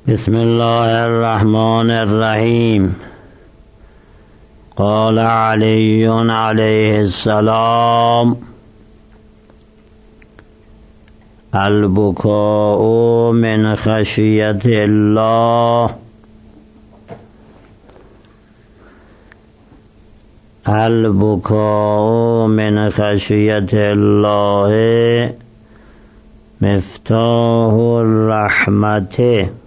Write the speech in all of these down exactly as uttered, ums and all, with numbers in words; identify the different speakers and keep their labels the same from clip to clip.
Speaker 1: بسم الله الرحمن الرحیم. قال علی علیه السلام: البکاء من خشیت الله البکاء من خشیت الله مفتاح الرحمت.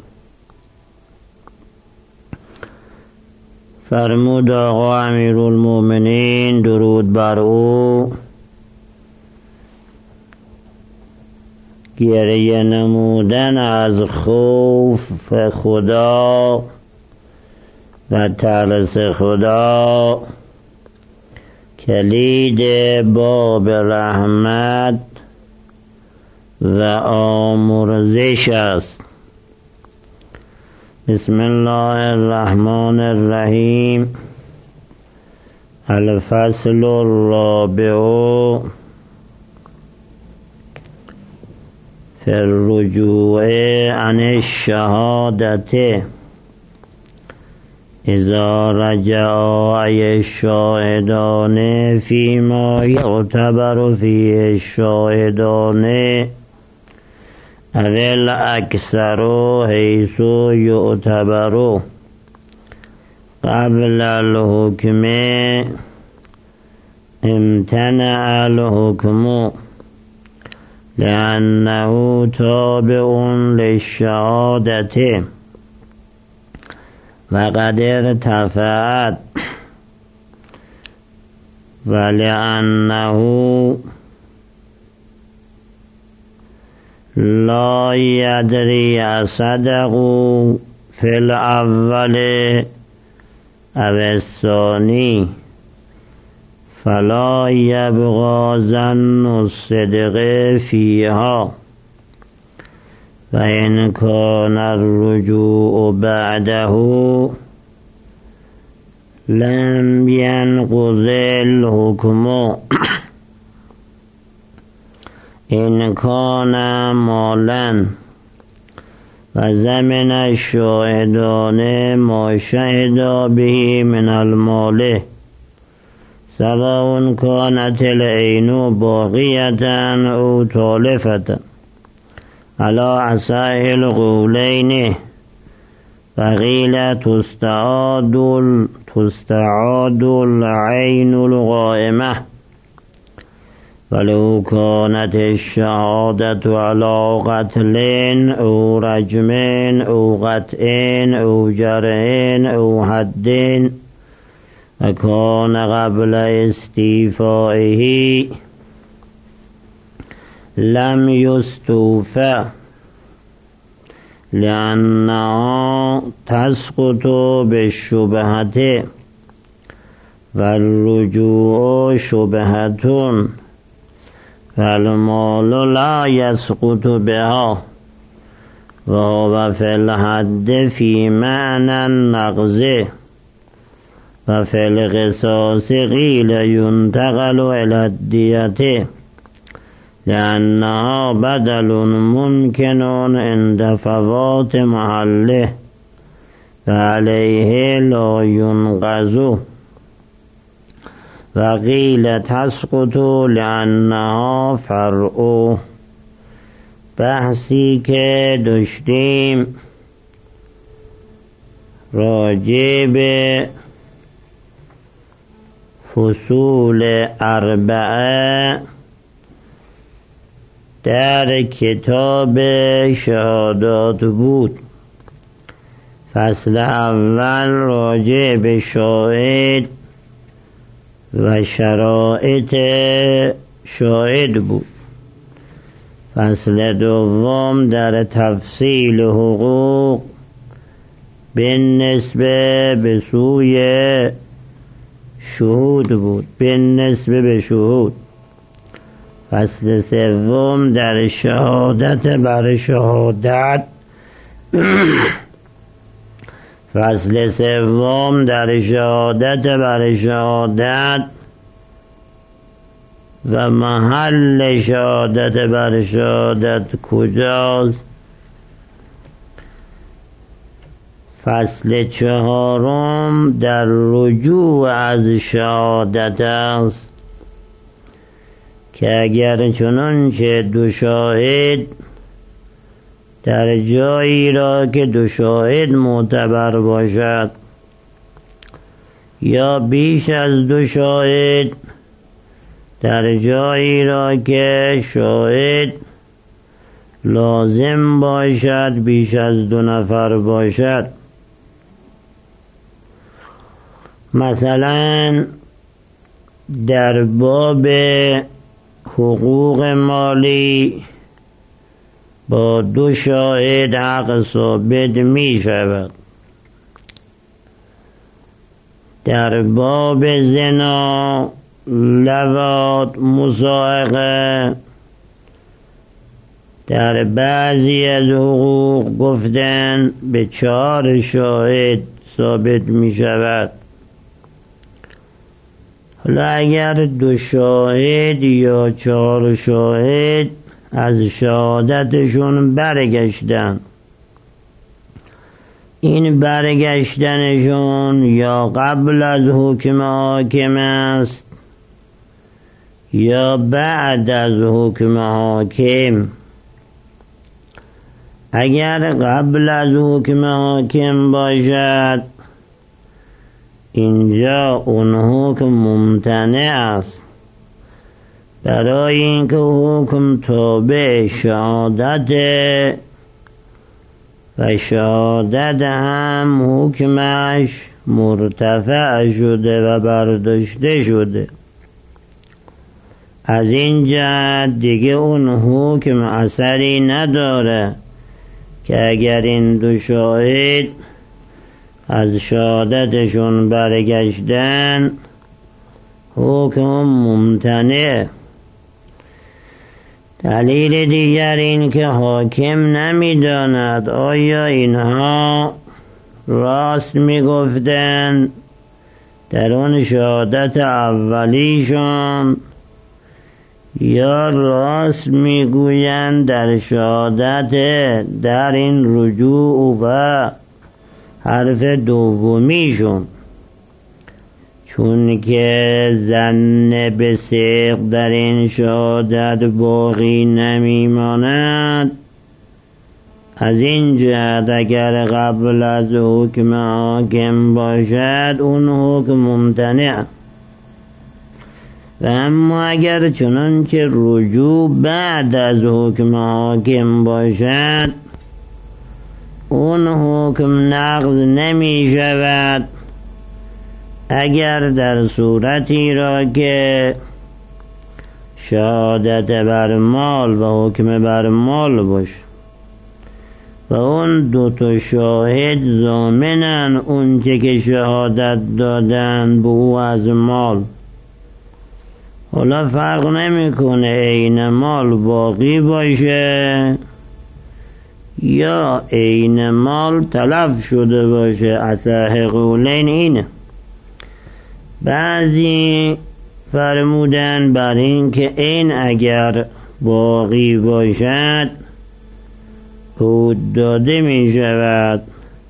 Speaker 1: فرمود آقا امیرالمومنین درود بر او گریه نمودن از خوف خدا و ترس خدا کلید باب رحمت و آمرزش است. بسم الله الرحمن الرحیم. الفصل الرابع فی الرجوع عن الشهادة اذا رجع الشاهدان فيما يعتبر فيه الشاهدان اول اکثر حیث یعتبر قبل الحکم امتنع الحکم لأنه تابع للشهادة وقد ارتفعت ولأنه لا يدري أصدقوا في الأول أو الثاني فلا يبغى ظن الصدق فيها فإن كان الرجوع بعده لم ينقض الحكم إن كان مالا وزمن الشاهدان ما شهد به من المال سواء كانت العين باقية أو تالفة على أصح القولين. فقيل تستعاد تستعاد العين الغائمة ولو كانت الشهادة على قتل أو رجم أو قطع أو جرح أو حد وكان قبل استيفائه لم يستوفى لأنها تسقط بالشبهة والرجوع شبهة فالمال لا يسقط بها وهو في الحد في معنى النقض وفي القصاص قيل ينتقل إلى الدية لأنها بدل ممكن عند فوات محله فعليه لا ينقض. وقیل تسقط لأنها فرع. بحثی که داشتیم راجع به فصول اربعه در کتاب شهادات بود. فصل اول راجع به شاهد و شرایط شاهد بود. فصل دوم در تفصیل حقوق بالنسبه به سوی شهود بود بالنسبه به شهود. فصل سوم در شهادت بر شهادت فصل سوم در شهادت بر شهادت و محل شهادت بر شهادت کجاست فصل چهارم در رجوع از شهادت است که اگر چنانچه دو شاهد در جایی را که دو شاهد معتبر باشد یا بیش از دو شاهد در جایی را که شاهد لازم باشد بیش از دو نفر باشد، مثلا در باب حقوق مالی با دو شاهد حق ثابت می شود، در باب زنا، لواط، مصاعقه در بعضی از حقوق گفتن به چهار شاهد ثابت می شود. حالا اگر دو شاهد یا چهار شاهد از شهادتشون برگشتن، این برگشتنشون یا قبل از حکم حاکم است یا بعد از حکم حاکم. اگر قبل از حکم حاکم باشد اینجا اون حکم ممتنع است، برای اینکه حکم تابع شهادت و شهادت هم حکمش مرتفع شده و برداشته شده. از این جهت دیگه اون حکم اثری نداره که اگر این دو شاهد از شهادتشون برگشتن حکم ممتنع. دلیل دیگر این که حاکم نمیداند آیا اینها راست میگفتن در اون شهادت اولیشون یا راست میگویند در شهادت در این رجوع و حرف دومیشون، چون که ظن به صدق در این شهادت باقی نمیماند. از این جهت اگر قبل از حکم حاکم باشد اون حکم ممتنع، و اما اگر چنانچه رجوع بعد از حکم حاکم باشد اون حکم نقض نمی شود اگر در صورتی را که شهادت بر مال و حکم بر مال باشه و اون دو تا شاهد ضامنن اون چه که شهادت دادن به او از مال. حالا فرق نمیکنه عین مال باقی باشه یا عین مال تلف شده باشه. اصح قولین اینه. بعضی فرمودن بر این که این اگر باقی باشد عود داده می شود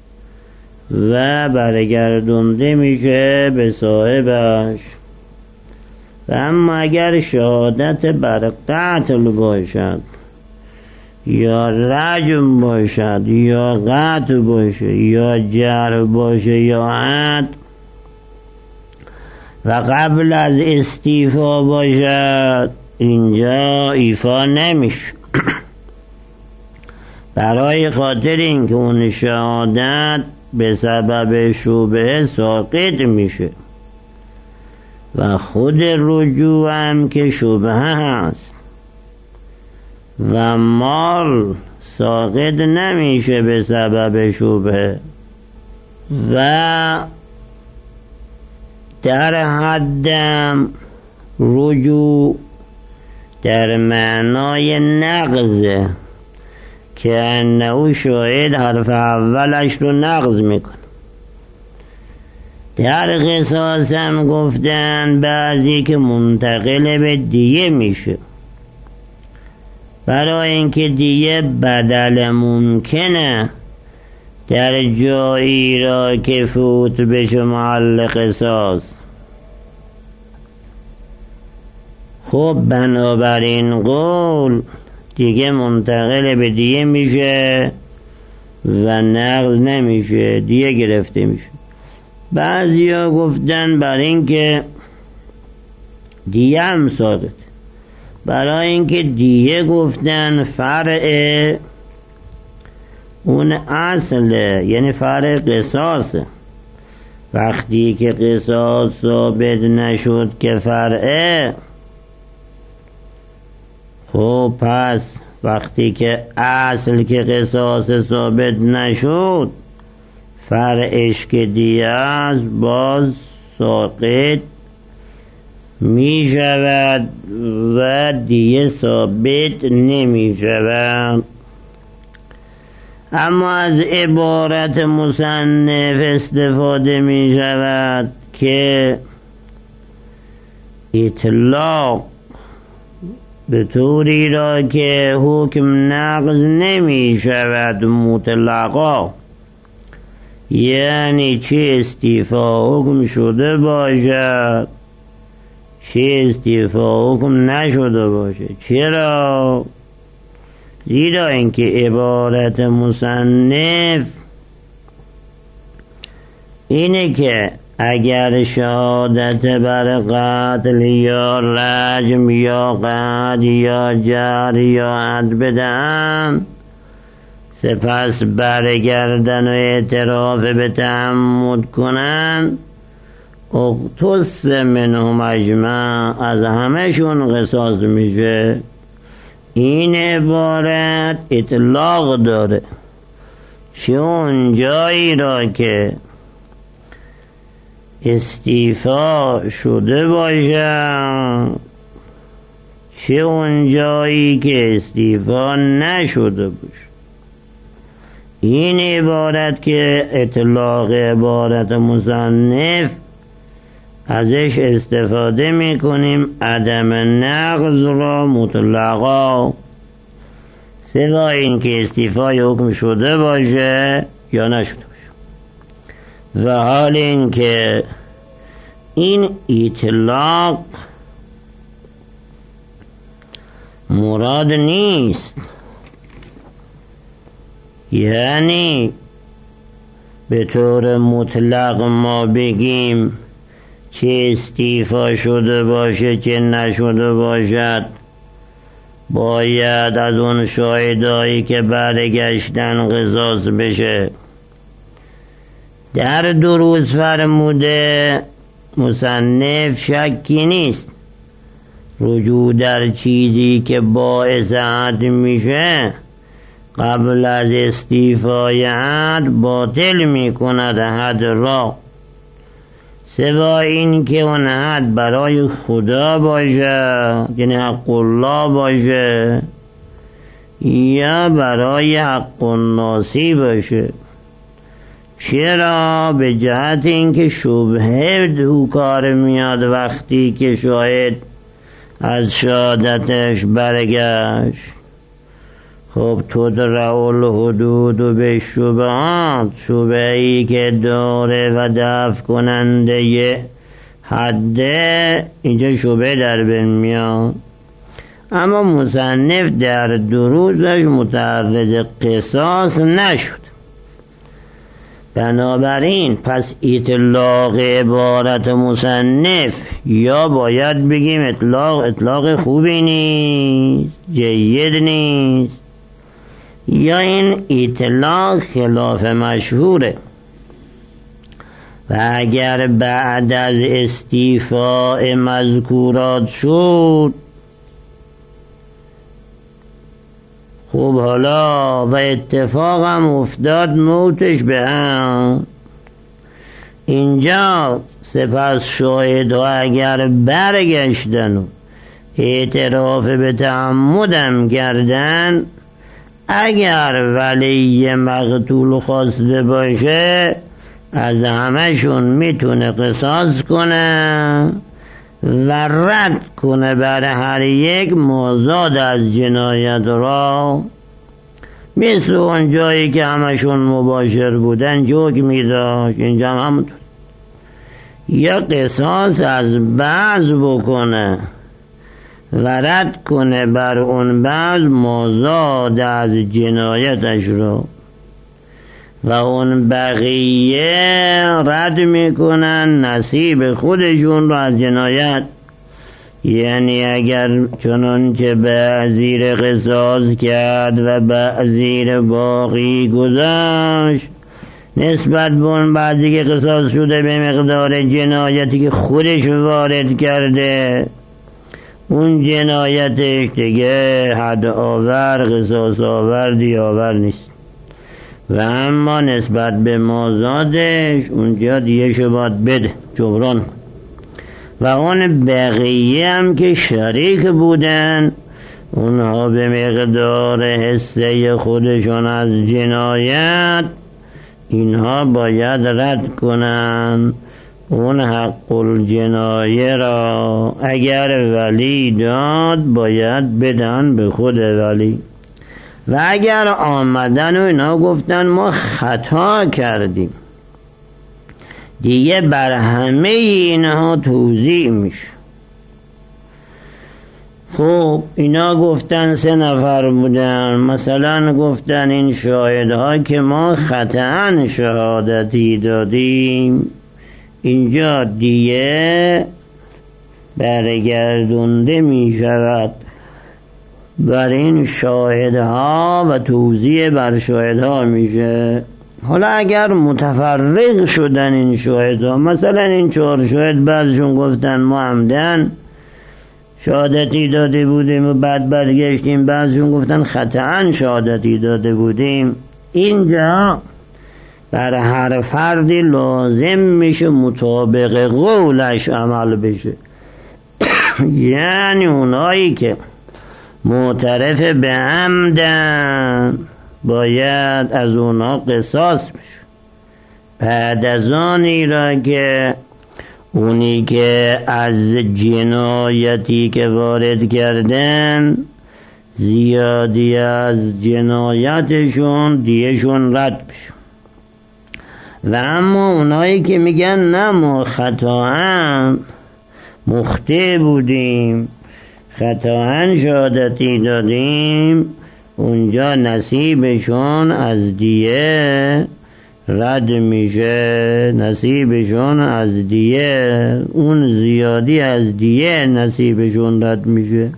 Speaker 1: و برگردونده میشه به صاحبش، و اما اگر شهادت بر قتل باشد یا رجم باشد یا قطع باشه یا جرح باشه یا حد و قبل از استیفا باشد اینجا ایفا نمیشه، برای خاطر اینکه اون شهادت به سبب شبهه ساقط میشه و خود رجوع هم که شبهه هست و مال ساقط نمیشه به سبب شبهه. و در حدم رجوع در معنای نقضه که انه شاهد حرف اولش رو نقض میکنه. در قصاص هم گفتن بعضی که منتقل به دیه میشه، برای اینکه دیه بدل ممکنه در جایی را که فوت بشه محل قصاص. خب بنابراین قول دیگه منتقل به دیه میشه و نقض نمیشه، دیه گرفته میشه. بعضی ها گفتن برای اینکه دیه هم ثابت، برای اینکه دیه گفتن فرع اون اصله، یعنی فرع قصاصه. وقتی که قصاص ثابت نشد که فرعه، خب پس وقتی که اصل که قصاص ثابت نشد، فرعش که دیه است باز ساقط می شود و دیه ثابت نمی شود. اما از عبارت مصنف استفاده می شود که اطلاق به طوری را که حکم نقض نمی شود مطلقا، یعنی چه استیفا حکم شده باشد چه استیفا حکم نشده باشه. چرا؟ زیرا اینکه عبارت مصنف اینه که اگر شهادت بر قتل یا رجم یا قتل یا جر یا حد بدن، سپس برگردن و اعتراف به تعمد کنن، اقتص منهم اجمع، از همشون قصاص میشه. این عبارت اطلاق داره، چه اون جایی را که استیفا شده باشه چه اون جایی که استیفا نشده باشه. این عبارت که اطلاق عبارت مصنف ازش استفاده میکنیم عدم نقض را مطلقا، سوا این که استیفای حکم شده باشه یا نشده باشه. و حال این که این اطلاق مراد نیست، یعنی به طور مطلق ما بگیم چه استیفا شده باشه چه نشده باشد باید از اون شاهدایی که برگشتن قصاص بشه. در دروس فرموده مصنف شکی نیست رجوع در چیزی که باعث حد میشه قبل از استیفای حد باطل میکند حد را، سوا این که اون حد برای خدا باشه یعنی حق الله باشه یا برای حق الناسی باشه. چرا؟ به جهت اینکه شبهه دو کار میاد وقتی که شاهد از شهادتش برگشت. خب تدرع الحدود و به شبهات، شبهی که داره و دفع کننده یه حده، اینجا شبه در بین میاد. اما مصنف در دروزش متعرض قصاص نشد. بنابراین پس اطلاق عبارت مصنف یا باید بگیم اطلاق اطلاق خوبی نیست، جید نیست، یا این اطلاق خلاف مشهوره. و اگر بعد از استیفاء مذکورات شد، خوب حالا و اتفاق هم افتاد موتش به هم، اینجا سپس شاهد ها اگر برگشتن و اعتراف به تعمدم کردن، اگر ولی مقتول خواسته باشه از همشون میتونه قصاص کنه و رد کنه بر هر یک مازاد از جنایت را. مثل اون جایی که همشون مباشر بودن جوک میداشت، اینجا هم همونطور. یا قصاص از بعض بکنه و رد کنه بر اون بعض مازاد از جنایتش رو و اون بقیه رد میکنن نصیب خودشون رو از جنایت. یعنی اگر چنانچه بعضی را قصاص کرد و بعضی را باقی گذاشت نسبت به اون بعضی که قصاص شده به مقدار جنایتی که خودش وارد کرده، اون جنایتش دیگه حد آور قصاص آور دیاور نیست. و اما نسبت به مازادش اونجا دیگه باید بده، جبران. و اون بقیه هم که شریک بودن اونها به مقدار حصه خودشون از جنایت اینها باید رد کنن اون حق الجنایه را. اگر ولی داد باید بدن به خود ولی. و اگر آمدن و اینا گفتن ما خطا کردیم، دیگه بر همه اینها توزیع میشه. خب اینا گفتن سه نفر بودن، مثلا گفتن این شاهدها که ما خطأ شهادتی دادیم، اینجا دیگه برگردونده می شود بر این شاهدها و توزیع بر شاهدها میشه. حالا اگر متفرق شدن این شاهدها، مثلا این چهار شاهد بعضشون گفتن ما عمدن شهادتی داده بودیم و بعد برگشتیم، بعضشون گفتن خطأ شهادتی داده بودیم، اینجا بر هر فردی لازم میشه مطابق قولش عمل بشه. یعنی اونایی که معترف به عمدن باید از اونا قصاص بشه. بعد از آنی را که اونی که از جنایتی که وارد کردن زیادی از جنایتشون دیشون رد بشه. و اما اونایی که میگن نه ما خطااً مخطئ بودیم، خطااً شهادتی دادیم، اونجا نصیبشون از دیه رد میشه. نصیبشون از دیه، اون زیادی از دیه نصیبشون رد میشه.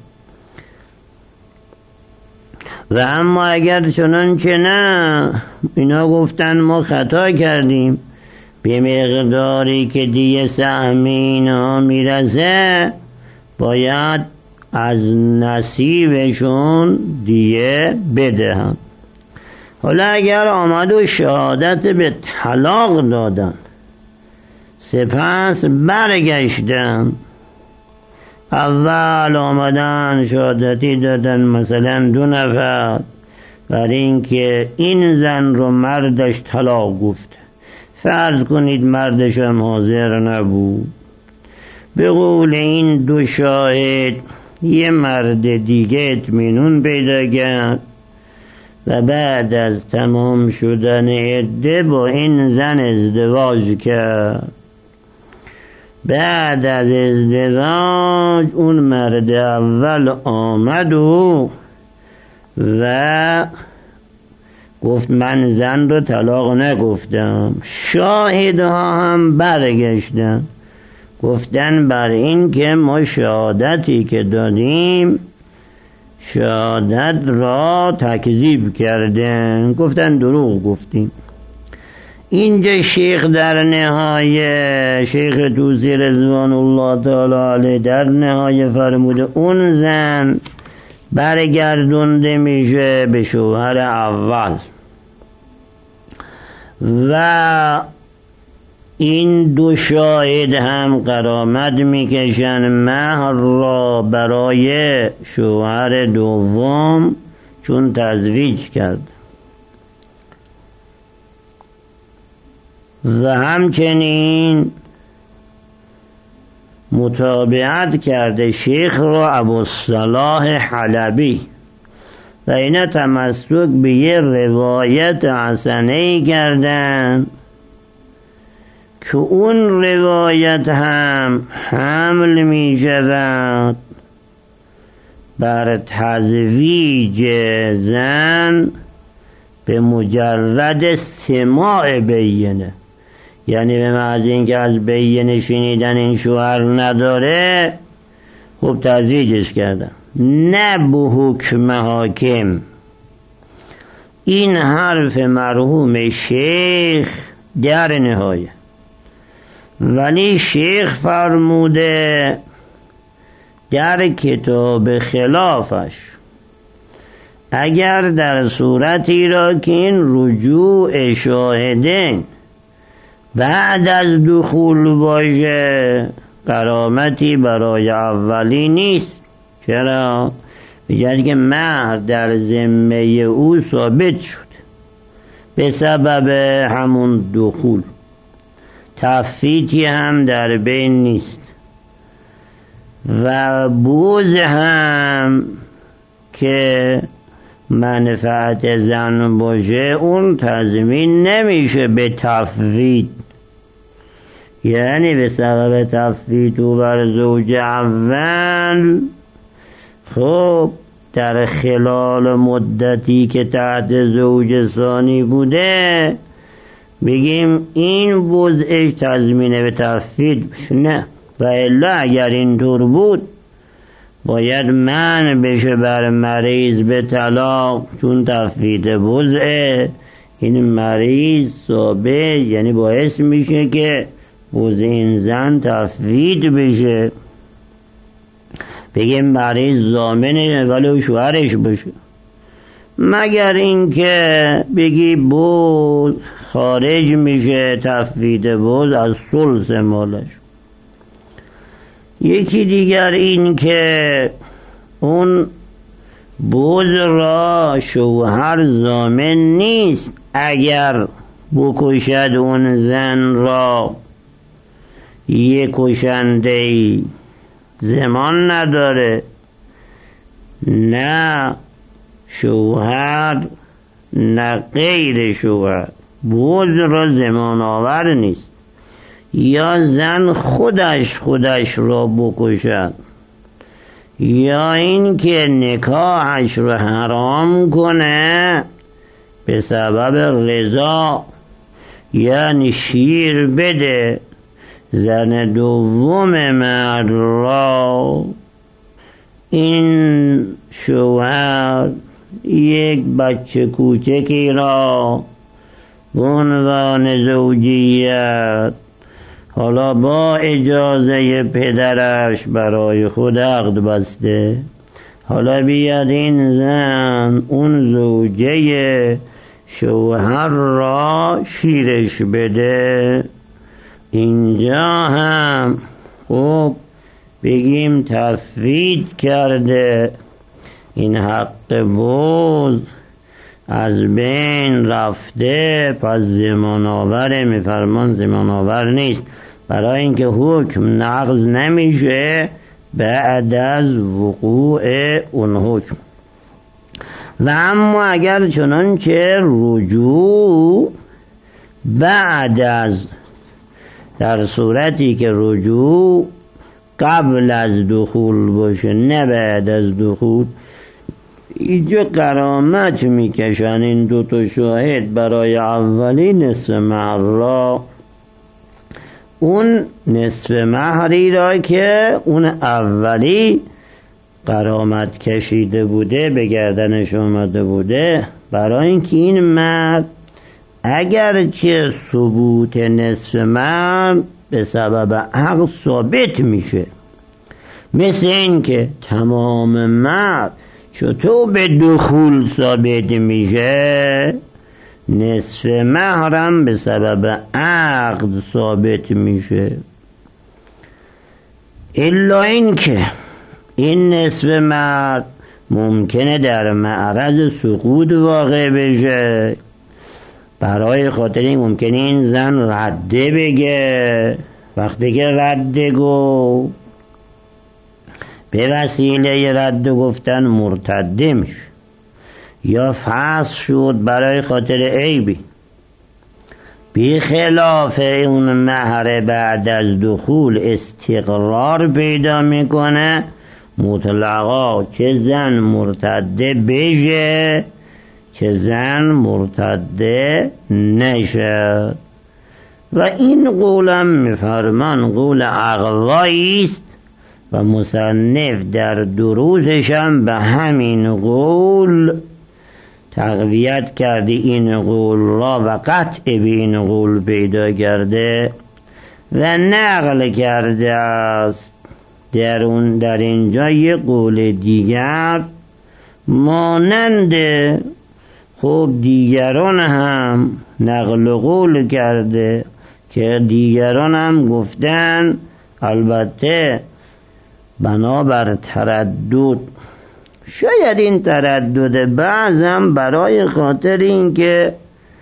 Speaker 1: و اما اگر چنانچه نه اینا گفتن ما خطا کردیم، به مقداری که دیه سهم اینا میرسه باید از نصیبشون دیه بدهن. حالا اگر آمد و شهادت به طلاق دادن سپس برگشتن، اول آمدن شهادتی دادن مثلا دو نفر بر این که این زن رو مردش طلاق گفت، فرض کنید مردش هم حاضر نبود، به قول این دو شاهد یه مرد دیگه اطمینان پیدا کرد و بعد از تمام شدن عده با این زن ازدواج کرد. بعد از ازدواج اون مرد اول آمد و و گفت من زن رو طلاق نگفتم. شاهدها هم برگشتن گفتن بر این که ما شهادتی که دادیم شهادت را تکذیب کردن، گفتن دروغ گفتیم. اینجا شیخ در نهایه، شیخ توسی رضوان الله تعالی علیه در نهایه فرموده اون زن برگردونده میشه به شوهر اول و این دو شاهد هم غرامت میکشن مهر را برای شوهر دوم چون تزویج کرد. و همچنین متابعت کرده شیخ را ابوالصلاح حلبی و اینا تمسک به یه روایت حسنه‌ای کردن که اون روایت هم حمل می شود بر تزویج زن به مجرد سماع بینه، یعنی به محض اینکه از بینه شنیدن این شوهر نداره خب تزویجش کردن، نه به حکم حاکم. این حرف مرحوم شیخ در نهایه، ولی شیخ فرموده در کتاب خلافش اگر در صورتی را که این رجوع شاهدین بعد از دخول باشه غرامتی برای اولی نیست. چرا؟ بجرد که مهر در ذمه او ثابت شد به سبب همون دخول، تفیتی هم در بین نیست و بوز هم که منفعت زن باشه اون تضمین نمیشه به تفویت، یعنی به سبب تفویت او بر زوج اول خب در خلال مدتی که تحت زوج ثانی بوده بگیم این وضعش تضمینه به تفویت بشه، نه. و الا اگر اینطور بود باید منع بشه بر مریض به طلاق، چون تفویت وضعه این مریض ثابت، یعنی باعث میشه که وضع این زن تفویت بشه، بگیم مریض ضامنه ولی شوهرش باشه، مگر اینکه بگی بود خارج میشه تفویت بود از ثلث مالش. یکی دیگر این که اون بوز را شوهر ضامن نیست اگر بکشد اون زن را یک کشنده زمان نداره، نه شوهر نه غیر شوهر بوز را زمان آور نیست، یا زن خودش خودش را بکشد یا این که نکاحش را حرام کنه به سبب رضا، یعنی شیر بده زن دوم مرد را، این شوهر یک بچه کوچکی را به عنوان زوجیت حالا با اجازه پدرش برای خود عقد بسته، حالا بیاد این زن اون زوجه شوهر را شیرش بده، اینجا هم خوب بگیم تفویت کرده، این حق بوز از بین رفته، پس زمان آوره. میفرمان زمان آور نیست، برای اینکه حکم نقض نمیشه بعد از وقوع اون حکم. و اما اگر چنانچه رجوع بعد از، در صورتی که رجوع قبل از دخول باشه نه بعد از دخول، اینجا غرامت میکشن این دو تا شاهد برای اولی نصف مهر را، اون نصف مهری را که اون اولی غرامت کشیده بوده به گردنش اومده بوده، برای اینکه این مرد اگرچه ثبوت نصف مهر به سبب عقد ثابت میشه، مثل این که تمام مرد چطور به دخول ثابت میشه، نصف مهرم به سبب عقد ثابت میشه، الا این که این نصف مهر ممکنه در معرض سقوط واقع بشه، برای خاطر این ممکنه این زن رده بگه، وقتی که رده گو به وسیله رد گفتن مرتده میشه، یا فسخ شد برای خاطر عیبی، بی خلاف اون مهر بعد از دخول استقرار پیدا میکنه، مطلقا چه زن مرتده بشه چه زن مرتده نشد. و این قولم میفرمان قول اقوایی است و مصنف در دروسش هم به همین قول تقویت کرده این قول را و قطع به این قول پیدا کرده و نقل کرده است. در اون در اینجا یک قول دیگر مانند خب دیگران هم نقل قول کرده که دیگران هم گفتن، البته بنابر تردد، شاید این تردد بعضم برای خاطر این که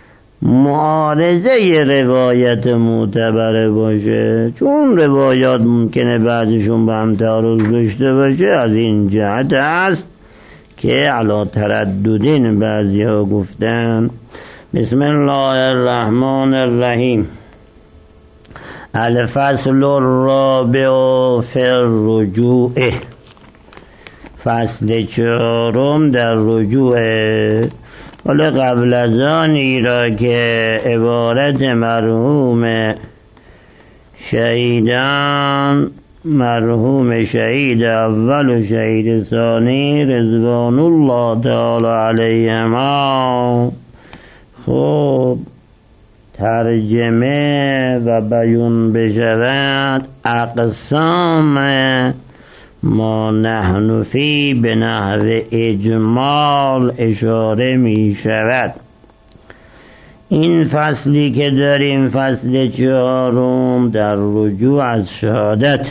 Speaker 1: معارضه روایت معتبره باشه، چون روایات ممکنه بعضشون به هم تعارض داشته باشه، از این جهت است که علا ترددین بعضی ها گفتن. بسم الله الرحمن الرحیم. الفصل الرابع فی الرجوع. فصل چهارم در رجوع. حالا قبل از آنی را که عبارت مرحوم شهیدان، مرحوم شهید اول و شهید ثانی رضوان الله تعالی علیهما خب ترجمه و بیان بشود، اقسام ما نحن فی به نحو اجمال اشاره می شود. این فصلی که داریم، فصل چهارم در رجوع از شهادت.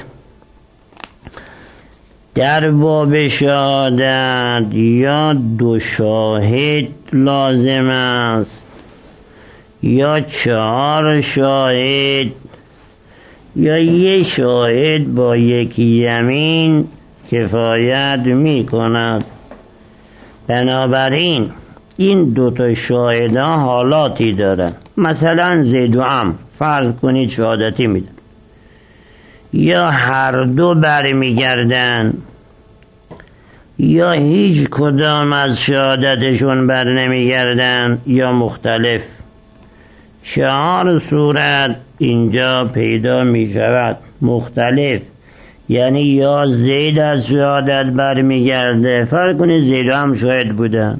Speaker 1: در باب شهادت یا دو شاهد لازم است یا چهار شاهد یا یک شاهد با یک یمین کفایت می کند. بنابراین این دوتا شاهده حالاتی دارن. مثلا زید و عمرو فرض کنید شهادتی میدن، یا هر دو برمیگردن یا هیچ کدام از شهادتشون بر نمیگردن یا مختلف. چهار صورت اینجا پیدا می شود. مختلف یعنی یا زید از شهادت برمیگرده، فرض کنید زید هم شاهد بودن،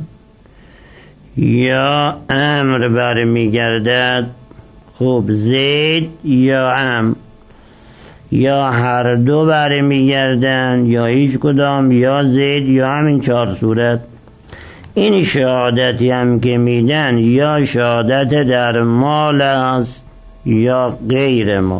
Speaker 1: یا عمرو برمیگردد، خب زید یا عمرو، یا هر دو برمیگردن یا هیچ کدام، یا زید یا همین چهار صورت. این شهادتی هم که میدن یا شهادت در مال است یا غیر مال.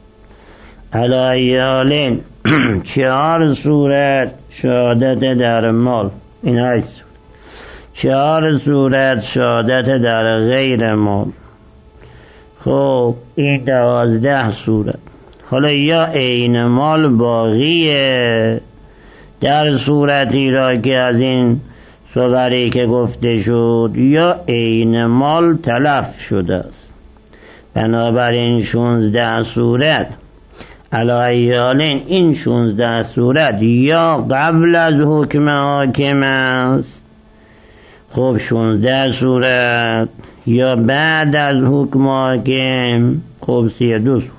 Speaker 1: علایالین چهار صورت شهادت در مال، این هشت صورت. چهار صورت شهادت در غیر مال، خب این دوازده صورت. حالا یا عین مال باقیه در صورتی را که از این صوری که گفته شد، یا عین مال تلف شده است. بنابراین شونزده صورت علایالین، این شونزده صورت یا قبل از حکم حاکم است، خب شونزده صورت، یا بعد از حکم حاکم، خب سی دو صورت،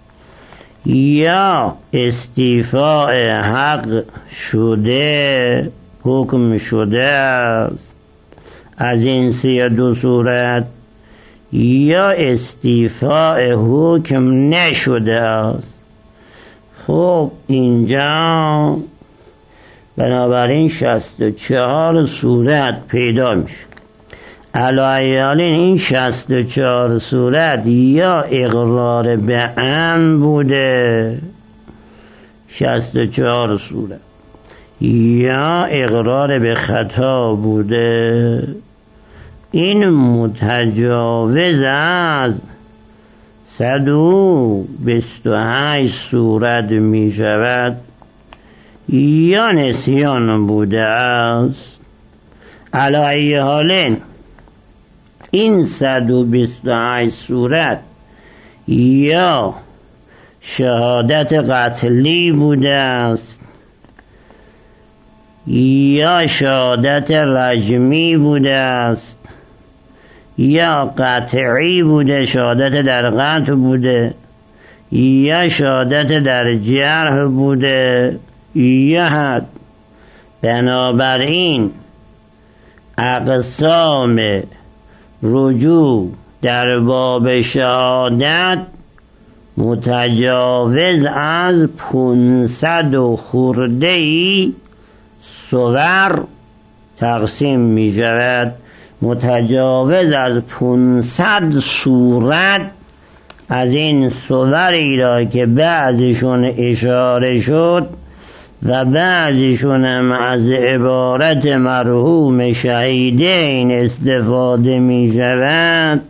Speaker 1: یا استیفاء حق شده، حکم شده است از این سی دو صورت، یا استیفاء حکم نشده است. خب اینجا بنابراین شصت و چهار صورت پیدا میشه. علایالین این شصت و چهار صورت یا اقرار به عمد بوده، شصت و چهار صورت، یا اقرار به خطا بوده، این متجاوز از صد و بیست و هشت صورت می شود، یا نسیان بوده است. علی ای حالین این صد و بیست و هشت صورت یا شهادت قتلی بوده است یا شهادت رجمی بوده است یا قطعی بوده، شهادت در قطع بوده، یا شهادت در جرح بوده یا حد. بنابراین اقسام رجوع در باب شهادت متجاوز از پونصد و خورده ای صور تقسیم می شود. متجاوز از پونصد صورت از این صوری را که بعضشون اشاره شد و بعضشون هم از عبارت مرحوم شهیدین استفاده می شود.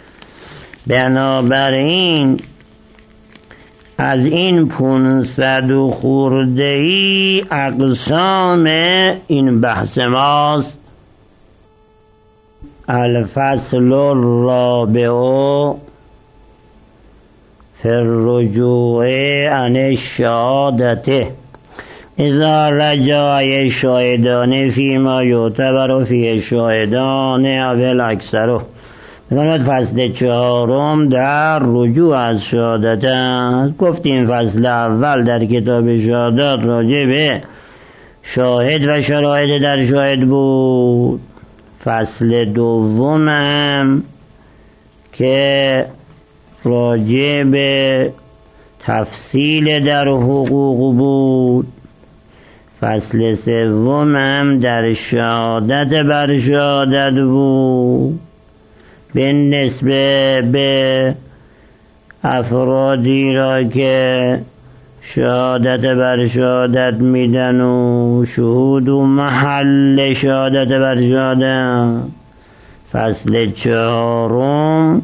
Speaker 1: بنابراین از این پونصد و خورده ای اقسام این بحث ماست. الفصل الرابع فی الرجوع عن الشهادته اذا رجع الشاهدان فيما يعتبر فيه الشاهدان او الاکثر. می‌گوید فصل چهارم در رجوع از شهادت است. گفتیم فصل اول در کتاب شهادت راجع به شاهد و شرایط در شاهد بود. فصل دوم هم که راجع به تفصیل در حقوق بود. فصل سوم هم در شهادت بر شهادت بود به نسبه به افرادی را که شهادت بر شهادت میدن و شهود و محل شهادت بر شهادت. فصل چهارم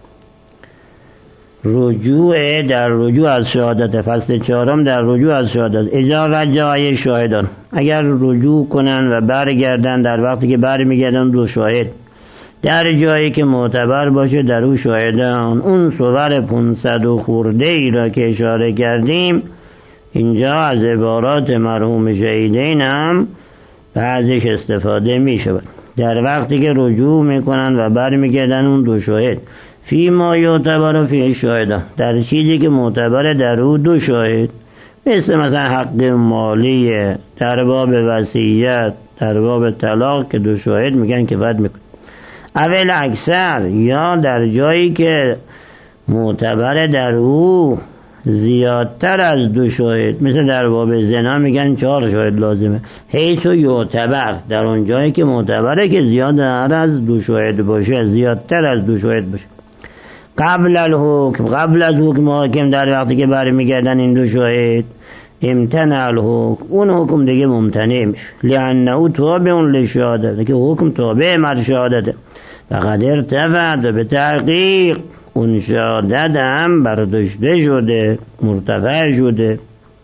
Speaker 1: رجوع در رجوع از شهادت. فصل چهارم در رجوع از شهادت. اذا رجع شاهدان اگر رجوع کنن و برگردن در وقتی که برمیگردن دو شاهد در جایی که معتبر باشه در او شاهدان، اون صور پونصد و خورده ای را که اشاره کردیم اینجا از عبارات مرحوم شهیدین هم بعضش استفاده می شود. در وقتی که رجوع میکنن و برمیگردن اون دو شاهد فی ما یعتبر و فی شاهدان در چیزی که معتبر در او دو شاهد، مثل مثلا حق مالی، در باب وصیت، در باب طلاق که دو شاهد میگن کفایت میکن. اول اکثر یا در جایی که معتبر در او زیادتر از دو شاهد، مثل در باب زنا میگن چهار شاهد لازمه. حیث و یعتبر در اون جایی که معتبره که زیادتر از دو شاهد باشه، زیادتر از دو شاهد باشه. قبل الحکم قبل از حکم حاکم در وقتی که برمیگردن این دو شاهد امتنع الحکم اون حکم دیگه ممتنع میشه. لانه تابع للشهادت که حکم تابع مر شهادته. فقد ارتفع به تحقیق اون شهادت هم برداشته شده مرتفع شده.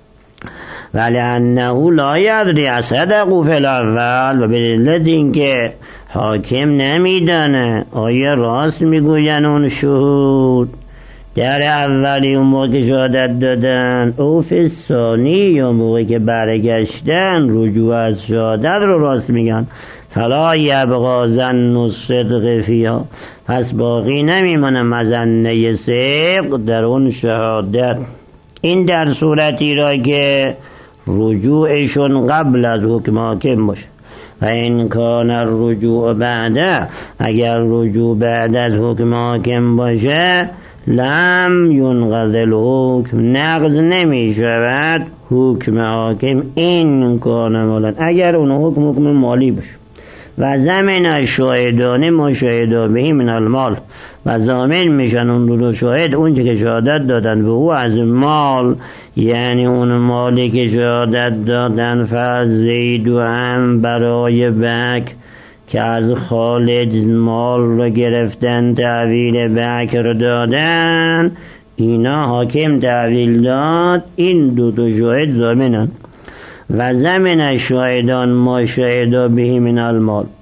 Speaker 1: ولی انه لا یدری اصدقوا فی الاول و به علت اینکه حاکم نمیدانه آیا راست میگوین اون شهود در اولی اون موقع که شهادت دادن او فی ثانی یا موقع که برگشتن رجوع از شهادت رو راست میگن. فلا یبقا ظن الصدق فیها پس باقی نمیمونه مظنه صدق در اون شهادت. این در صورتی را که رجوعشون قبل از حکم حاکم باشه. و این کان الرجوع بعده اگر رجوع بعد از حکم حاکم باشه لم ینقض الحکم نقض نمی شود حکم حاکم. این کان مالا اگر اون حکم حکم مالی باشه و زمین شاهدانه مشاهده بهی من المال و زامن میشن اون دو شاهد اونچه که شهادت دادن به او از مال، یعنی اون مالی که شهادت دادن فرض زید و هم برای بک که از خالد مال رو گرفتن تحویل بک رو دادن، اینا حاکم تحویل داد، این دو دو شاهد زامنن و زمین شاهدان ما شهدا بهی من المال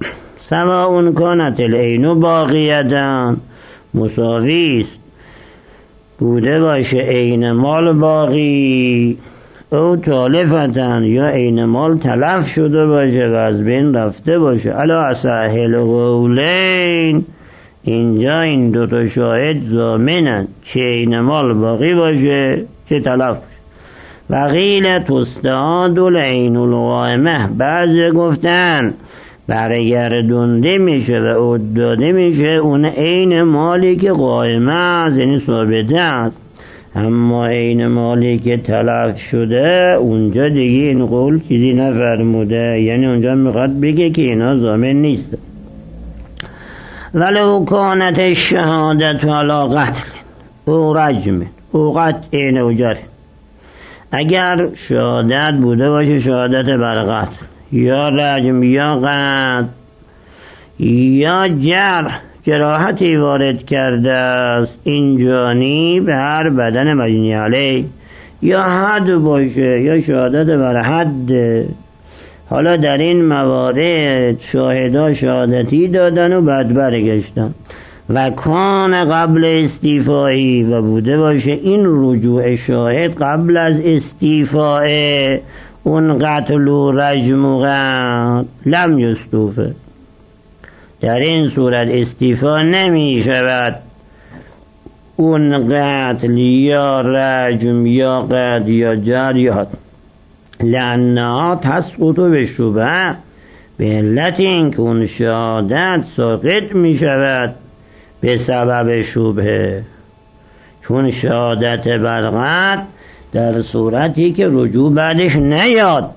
Speaker 1: سواء کانت العین باقیتن، مساویست بوده باشه عین مال باقی، او تالفتن یا عین مال تلف شده باشه و از بین رفته باشه. علا اصح القولین، اینجا این دوتا شاهد ضامنن چه عین مال باقی باشه چه تلف باشه. و قیل تستعاد العین القائمه، بعضی گفتن برگردونده میشه و عود داده میشه اون عین مالی که قائمه است، یعنی ثابته است. اما عین مالی که تلف شده اونجا دیگه این قول چیزی نفرموده، یعنی اونجا میخواد بگه که اینا ضامن نیست. ولو کانت الشهادت علی قتل او رجم او قطع او جرح، اگر شهادت بوده باشه شهادت بر قتل یا رجم یا قتل یا جرح، جراحتی وارد کرده است این جانی به هر بدن مجنی علیه، یا حد باشه یا شهادت بر حد. حالا در این موارد شاهدا شهادتی دادن و بعد برگشتن و کان قبل استیفایی، و بوده باشه این رجوع شاهد قبل از استیفاء اون قتل و رجم و قتل لم یستوفه، در این صورت استیفا نمی شود اون قتل یا رجم یا قتل یا جر یا حد، لانها تسقط به شبه، به علت اینکه اون شهادت ساقط می شود به سبب شبهه، چون شهادت بر قتل در صورتی که رجوع بعدش نیاد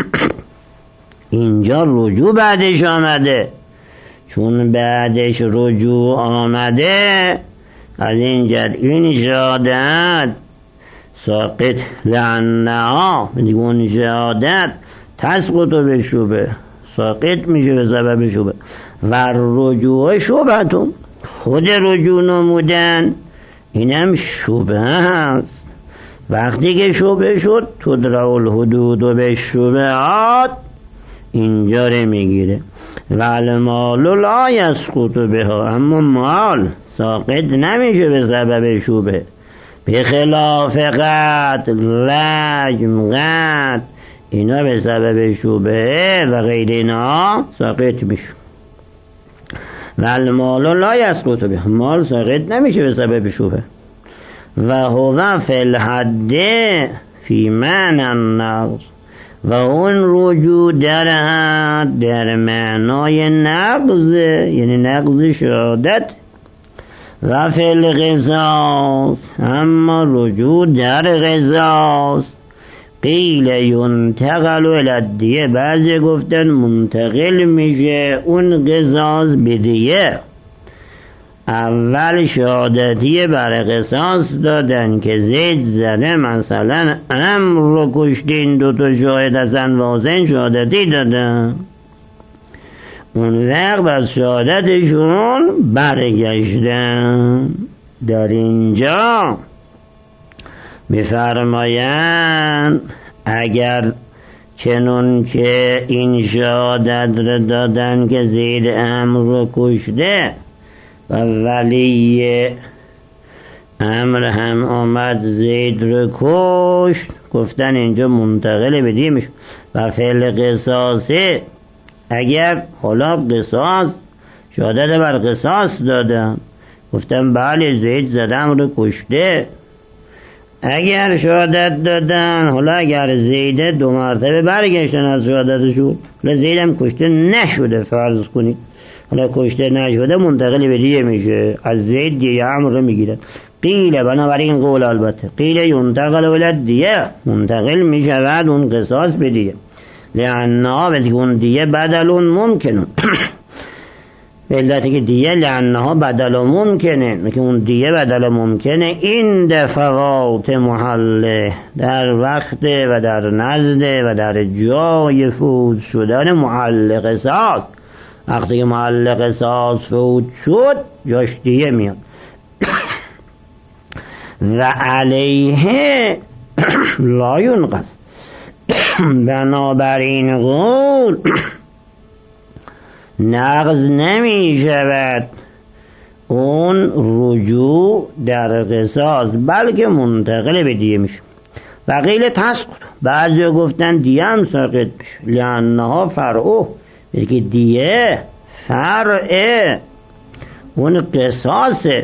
Speaker 1: اینجا رجوع بعدش آمده، چون بعدش رجوع آمده از این جد این شهادت ساقط لعنها، اون شهادت تسقط به شبه، ساقط میشه به سبب شبه. و رجوع شبهتون، خود رجوع نمودن اینم شبه هست، وقتی که شبه شد تدرع الحدود و به شبهات اینجا رو میگیره. و المال لا یسقط بها، اما مال ساقط نمیشه به سبب شبه، به خلاف قتل رجم قتل اینا به سبب شبه و غیر اینا ساقط میشه. و المال لا یسقط بها، مال ساقط نمیشه به سبب شبه. و هو فی الحد فی معنی النقض، و اون رجوع در حد در معنای نقض، یعنی نقض شهادت. و فی القصاص، اما رجوع در قصاص قیل ینتقل الی الدیه، بعضی گفتن منتقل میشه اون قصاص به دیه. اول شهادتی بر قصاص دادن که زید زده مثلا امر رو کشتین، دوتا شاهد حسن و حسین شهادتی دادن، اون وقت از شهادتشون برگشتن. در اینجا میفرمایند اگر چنون که این شهادت رو دادن که زید امر رو کشته و ولی امر هم آمد زید رو کشت، گفتن اینجا منتقل به دیه میشه. و فعل قصاصه، اگر حالا قصاص شهادت بر قصاص دادن، گفتن بله زید زدم رو کشته، اگر شهادت دادن حالا اگر زیده دو مرتبه برگشتن از شهادتشون، حالا زیدم کشته نشده فرض کنید، حالا کشته نشده منتقل به دیه میشه، از زید دیه امر رو میگیرن. قیل بنابراین قول البته قیل ینتقل ولد دیه، منتقل میشود اون قصاص به دیه، لعنها به اون دیه بدلون ممکنون علتی که دیه لعنها بدل ممکنه، میگه اون دیه بدل ممکنه این دفوات محله، در وقت و در نزد و در جای فوت شدن محل قصاص. وقتی که محل قصاص فوت شد جاش دیه میاد. و علیه لا ینقص، بنابراین قول نقض نمی شود اون رجوع در قصاص، بلکه منتقل به دیه میشه. و قیل تسقط، بعضی گفتن دیه هم ساقط میشه، لانها فرعه، بلکه دیه فرعه اون قصاصه.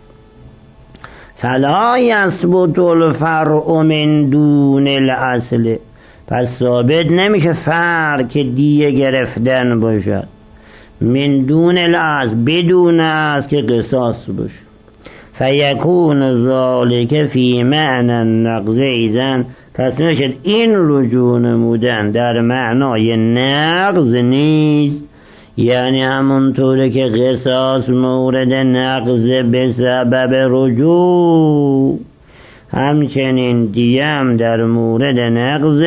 Speaker 1: فلا یثبت الفرع من دون الاصل، پس ثابت نمیشه فرع که دیه گرفتن باشد، من دون الاصل، بدون اصل که قصاص باشه. فیکون ذالک فی معنی النقض ایزن، پس میشد این رجوع نمودن در معنای نقض نیست، یعنی همونطوره که قصاص مورد نقض به سبب رجوع، همچنین دیم در مورد نقض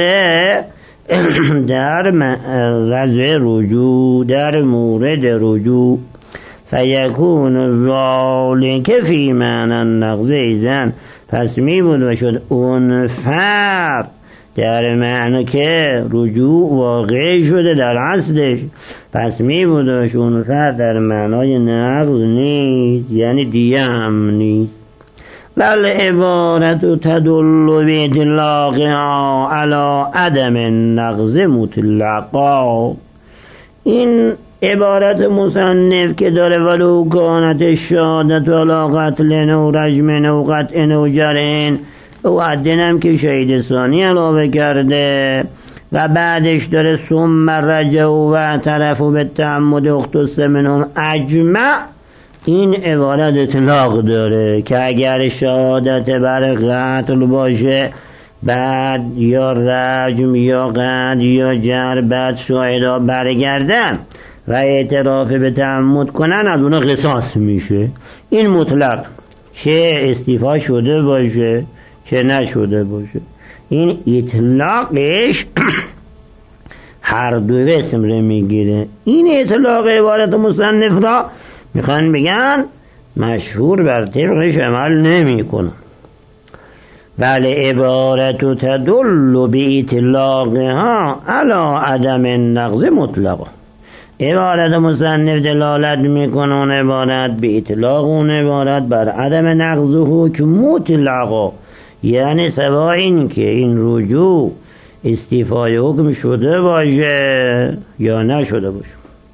Speaker 1: در معرض رجوع، در مورد رجوع. فیکون ذالک فی معنی النقض ایزن، پس می بود و شد اون فرد در معنی که رجوع واقع شده در اصلش، پس می بود و شد اون فرد در معنای نقض نیست، یعنی دیگه هم نیست. بل عبارت تدل به اطلاقها علی عدم النقض مطلقا، این عبارت مصنف که داره ولو کانت شهادت علی قتل و رجم و قطع و جرح و عدنم که شهید ثانی علاوه کرده و بعدش داره ثم رجع و اعترف به تعمد اختص منهم اجمع، این عبارت اطلاق داره که اگر شهادت بر قتل باشه بعد یا رجم یا قتل یا جرح بعد شاهدا برگردن و اعتراف به تعمد کنن، از اون قصاص میشه. این مطلق، چه استیفا شده باشه چه نشده باشه، این اطلاقش هر دو اسم رو میگیره. این اطلاق عبارت مصنف را میخوان بگن مشهور بر طبقش عمل نمی کنن. بله عبارت تدل به اطلاقها علی عدم النقض مطلقا، عبارت مصنف دلالت میکنه اون عبارت به اطلاق اون عبارت بر عدم نقض حکم مطلقا، یعنی سوا این که این رجوع استیفای حکم شده باشه یا نشده باشه.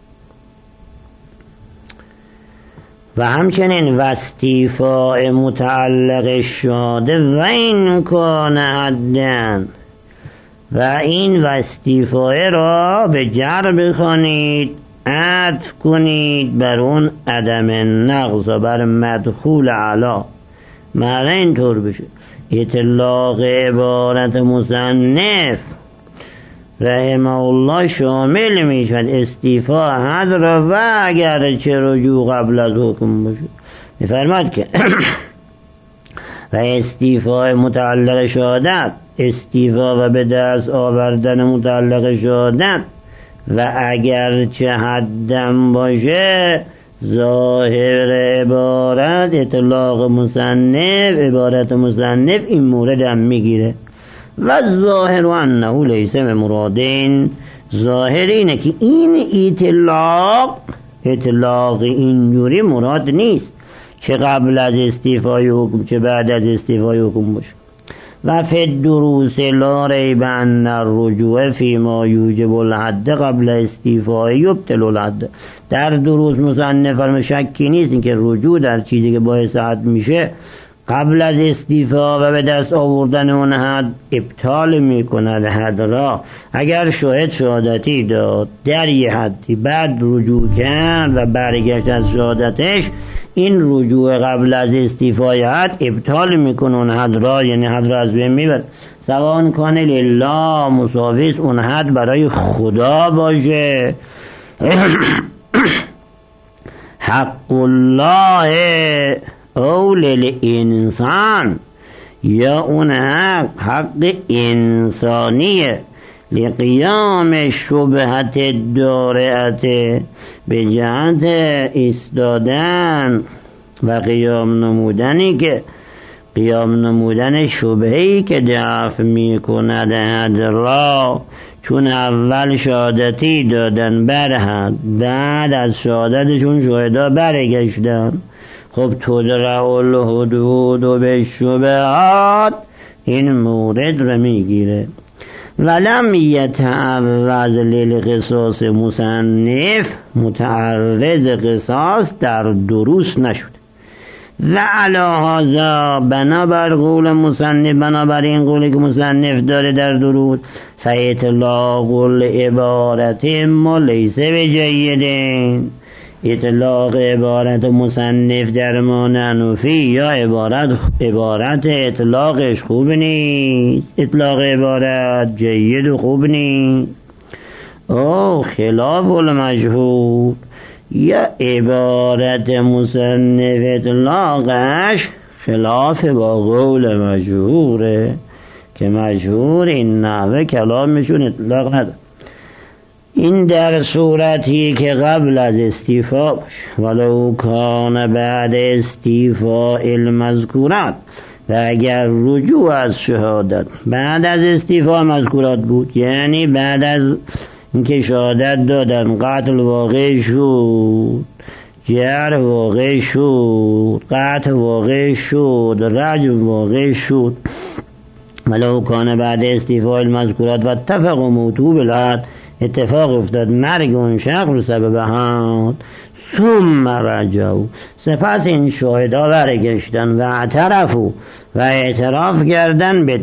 Speaker 1: و همچنین و استیفاء متعلق شاده و این کان حدن، و این و استیفاء را به جر بخوانید، عطف کنید بر اون عدم نقض و بر مدخول علا، معنی اینطور بشه اطلاق عبارت مصنف رحمه الله شامل می شود استیفاء حد را و اگر چه رجوع قبل از حکم باشه. می فرماد که و استیفاء متعلق شهادت، استیفاء و به دست آوردن متعلق شهادت و اگر چه حدم باشه، ظاهر عبارت اطلاق مصنف، عبارت مصنف این مورد هم میگیره. و ظاهر انه لیس بمرادین، ظاهر اینه که این اطلاق اطلاق اینجوری مراد نیست، چه قبل از استیفای حکم چه بعد از استیفای حکم باشه. و فی الدروس لا ریب ان الرجوع فیما یوجب الحد قبل استیفای یبطل الحد، در دروس مصنف فرمود شکی نیست اینکه رجوع در چیزی که باعث حد میشه قبل از استیفا و به دست آوردن اون حد ابطال میکند حد را. اگر شاهد شهادتی داد در یه حدی بعد رجوع کرد و برگشت از شهادتش، این رجوع قبل از استیفای حد ابطال میکنه اون حد را، یعنی حد را از بین میبرد. سواء کان لله مساویس اون حد برای خدا باشه حق الله او للانسان، یا اون حق حق انسانیه لقیام شبهت دارعت، به جهت ایستادن و قیام نمودنی که قیام نمودن شبهه‌ای که دفع می‌کند حد را، چون اول شهادتی دادن بر حد، بعد از شهادتشون شهدا برگشتن. خب تدرع الحدود و به شبهات این مورد رو میگیره. ولم یتعرض للقصاص مصنف، متعرض قصاص در دروس نشد. و علی هذا بنابر قول مصنف، بنابر این قولی که مصنف داره در دروس، فاطلاق العبارت ما لیس بجیدین، اطلاق عبارت مصنف در ما ننفی یا عبارت عبارت اطلاقش خوب نیست، اطلاق عبارت جید و خوب نیست. او خلاف المشهور، یا عبارت مصنف اطلاقش خلاف با قول مشهوره که مشهور این نحوه کلامشون اطلاق نداره. این در صورتی که قبل از استیفا باشه، ولو کان بعد استیفا المذکورات، و اگر رجوع از شهادت بعد از استیفا مذکورات بود، یعنی بعد از اینکه شهادت دادن قتل واقع شد، جرح واقع شد، قتل واقع شد، رجم واقع شد، ولو کان بعد استیفا المذکورات و اتفق موتو بالحد، اتفاق افتاد مرگ اون شخص رو سبب حد، ثم رجعوا، سپس این شهدا برگشتن و اعترفوا و اعتراف کردن به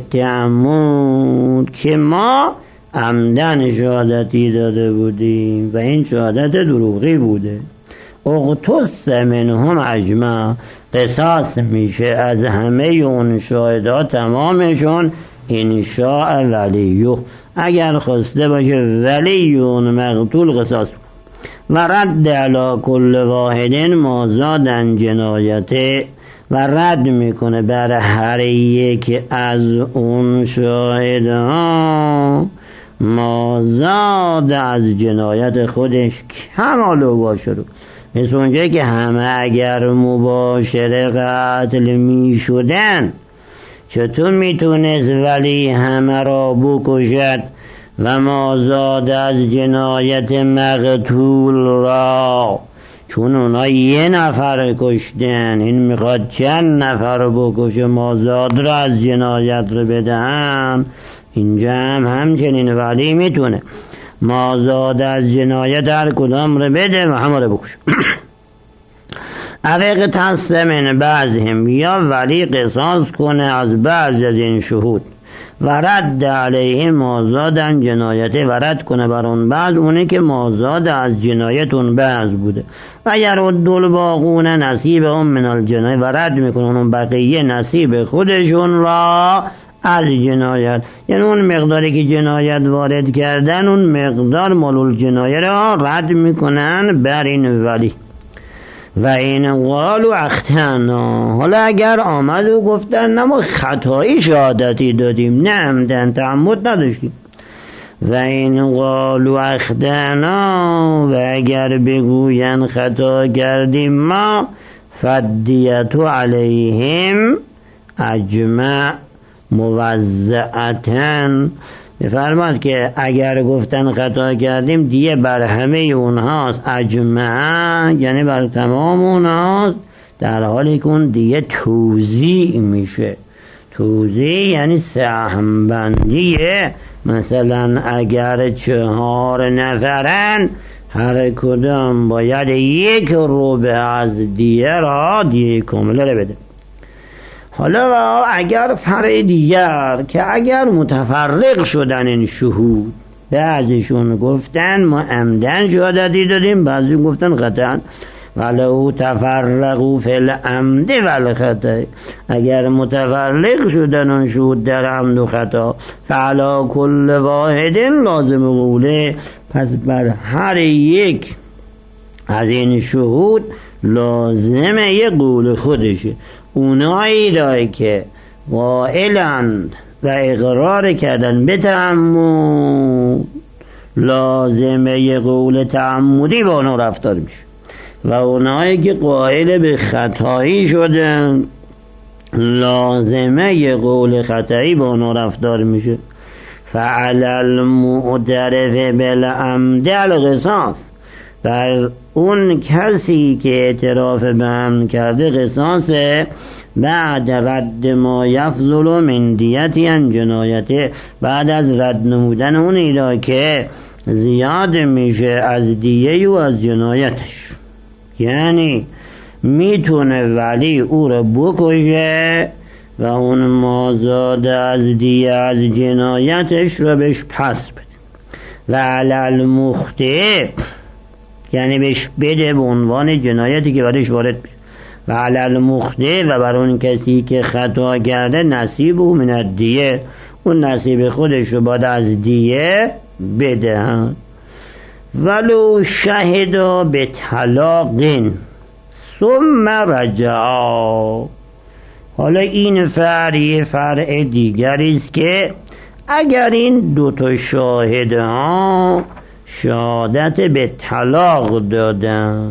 Speaker 1: تعمد که ما عمدن شهادتی داده بودیم و این شهادت دروغی بوده، اغتص منهم اجمع، قصاص میشه از همه اون شهدا تمامشون، انشاء ولیو، اگر خواسته باشه ولی اون مقتول قصاص، و رد علی کل واحد ما زادن جنایته، و رد میکنه بر هر یک از اون شاهدان ما زاد از جنایت خودش کمالو باشه رو، مثل اونجایی که همه اگر مباشر قتل میشدن چطور میتونست ولی همه را بکشد و ما زاد از جنایت مقتول را، چون اونا یه نفر کشتن، این میخواد چند نفر بکشه مازاد را از جنایت رو بدهن، اینجا هم همچنین ولی میتونه مازاد از جنایت هر کدام رو بده و همه رو بکشه. اوه قصاص من بعضهم، یا ولی قصاص کنه از بعض از این شهود، و رد علیهم مازادن جنایته، و رد کنه بر اون بعض اونه که مازاد از جنایت اون بعض بوده، و یرد الباقون نصیب هم من الجنایت، و رد میکنه اون بقیه نصیب خودشون را از جنایت، یعنی اون مقداری که جنایت وارد کردن اون مقدار مالول جنایت را رد میکنن بر این ولی. و این قالوا اخطأنا، حالا اگر آمد و گفتن نه ما خطایی شهادتی دادیم، نه عمدن تعمد نداشتیم، و این قالوا اخطأنا، و اگر بگوین خطا کردیم ما، فدیت علیهم اجمع موزعتن، میفرماد که اگر گفتن خطا کردیم دیه بر همه اونهاست، اجمع یعنی بر تمام اونهاست، در حالی که اون دیه توزیع میشه. توزیع یعنی سهم بندیه، مثلا اگر چهار نفرن هر کدام باید یک ربع از دیه را دیه کامله رو بده. حالا اگر فرع دیگر که اگر متفرق شدن این شهود، بعضیشون گفتن ما عمدن شهادتی دادیم، بعضی گفتن قطعا، ولو تفرقوا فی العمد والخطا، اگر متفرق شدن اون شهود در عمد و خطا، فعلا کل واحد لازم قوله، پس بر هر یک از این شهود لازمه یه قول خودشه. اونایی را که قائلند و اقرار کردن به تعمد، لازمه یه قول تعمدی با اونا رفتار میشه، و اونایی که قائل به خطایی شدن لازمه قول خطایی با اونا رفتار میشه. فعل المعترف بالعمد القصاص، بر اون کسی که اعتراف به عمد کرده قصاصه، بعد رد ما یفضل من دیتی عن جنایته، بعد از رد نمودن اون اینا که زیاد میشه از دیه و از جنایتش. یعنی میتونه ولی او رو بکشه و اون مازاد از دیه از جنایتش رو بهش پس بده. و علل مخطئ یعنی بهش بده به عنوان جنایتی که بعدش وارد میشه. و علل مخطئ و بر اون کسی که خطا کرده نصیب او من الدیه، اون نصیب خودش رو باید از دیه بده. ولو شهدا به طلاقین ثم رجعا. حالا این فرع یه فرع دیگری است که اگر این دو تا شاهد ها شهادت به طلاق دادن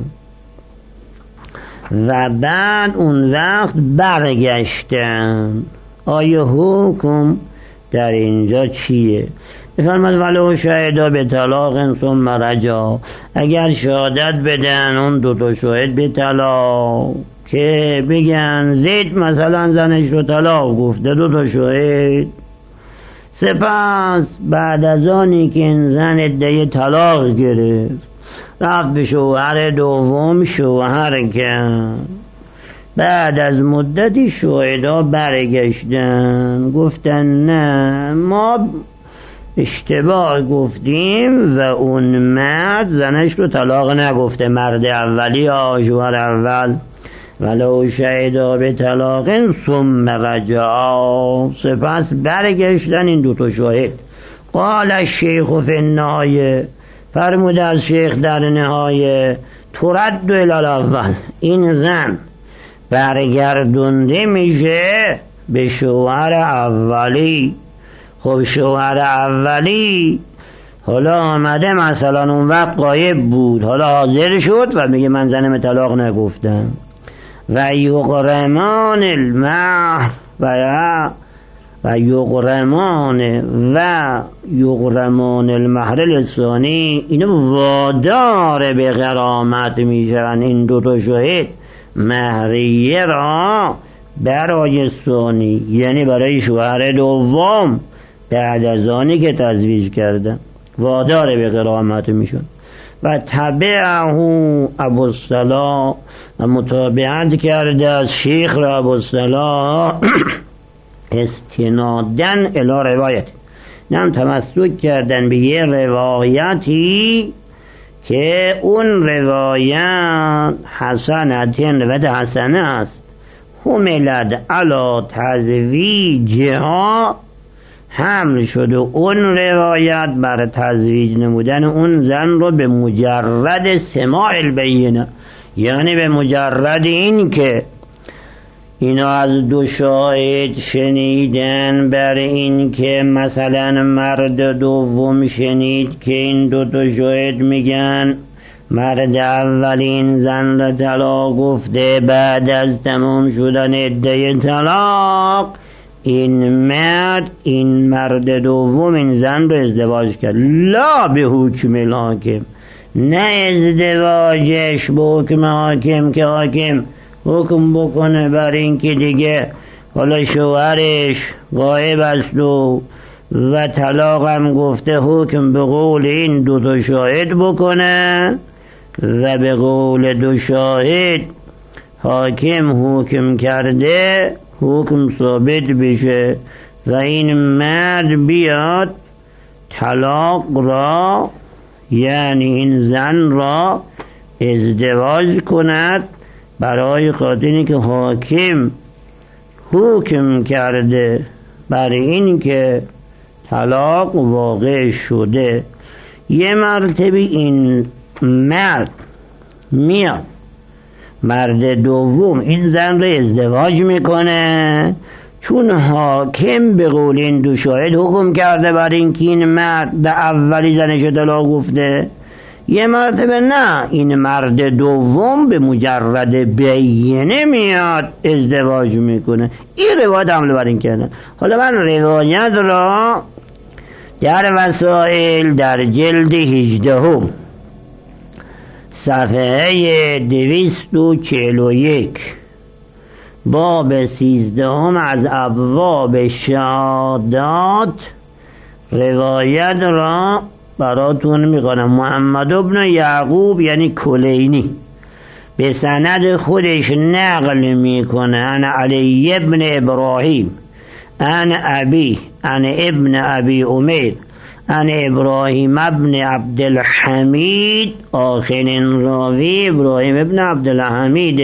Speaker 1: و بعد اون وقت برگشتن، آیا حکم در اینجا چیه؟ بفرماد ولو شهدا به طلاق ثم رجعا، اگر شهادت بدن اون دو تا شاهد به طلاق که بگن زید مثلا زنش رو طلاق گفته، دو تا شاهد، سپس بعد از آنی که این زن ادعای طلاق گرفت رفت به شوهر دوم شوهر کرد، بعد از مدتی شهدا برگشتن گفتن نه ما اشتباه گفتیم و اون مرد زنش رو طلاق نگفته، مرد اولی یا شوهر اول. ولو شهدا به طلاق ثم رجعا، سپس برگشتن این دوتا شاهد. قال الشیخ فی النهایه، فرمود از شیخ در نهایه، ترد الی الاول، این زن برگردونده میشه به شوهر اولی. خب شوهر اولی حالا آمده مثلا اون وقت غایب بود، حالا حاضر شد و میگه من زنم طلاق نگفتم. و یغرمان المهر و و یغرمان و یغرمان المهر الثانی، اینو وادار به غرامت میشن این دو تا شاهد مهریه را برای ثانی، یعنی برای شوهر دوم بعد از آنی که تزویج کردن وادار به غرامت میشن. و تبعه ابوالصلاح، و متابعت کرده از شیخ را ابوالصلاح استنادن الی روایت، نم تمسک کردن به یه روایتی که اون روایت حسنتین روایت حسنه است، حملت علی تزویجها، حمل شده اون روایت بر تزویج نمودن اون زن رو به مجرد سماع البینه، یعنی به مجرد این که اینا از دو شاهد شنیدن، بر این که مثلا مرد دوم شنید که این دو تا شاهد میگن مرد اولین زن را طلاق گفته، بعد از تمام شدن عده طلاق این مرد این مرد دوم این زن رو ازدواج کرد، لا به حکم الحاکم، نه ازدواجش به حکم حاکم که حاکم حکم بکنه بر این که دیگه حالا شوهرش غایب است و و طلاق هم گفته، حکم به قول این دو تا شاهد بکنه و به قول دو شاهد حاکم حکم کرده حکم ثابت بشه و این مرد بیاد طلاق را یعنی این زن را ازدواج کند، برای خاطری که حاکم حکم کرده بر این که طلاق واقع شده. یه مرتبه این مرد میاد مرد دوم این زن رو ازدواج میکنه، چون حاکم به قول این دو شاهد حکم کرده بر این که این مرد به اولی زنش طلاق گفته، یه مرتبه نه، این مرد دوم به مجرد بینه میاد ازدواج میکنه. این روایت حمله بر این کردن. حالا من روایت را در وسائل در جلد هجدهم صفحه دویست و چهل و یک باب سیزدهم از ابواب شهادات روایت را براتون میکنم. محمد ابن یعقوب یعنی کلینی به سند خودش نقل میکنه انا علی ابن ابراهیم انا ابی انا ابن ابی امیر انا ابراهیم ابن عبدالحمید. آخرین راوی ابراهیم ابن عبدالحمید.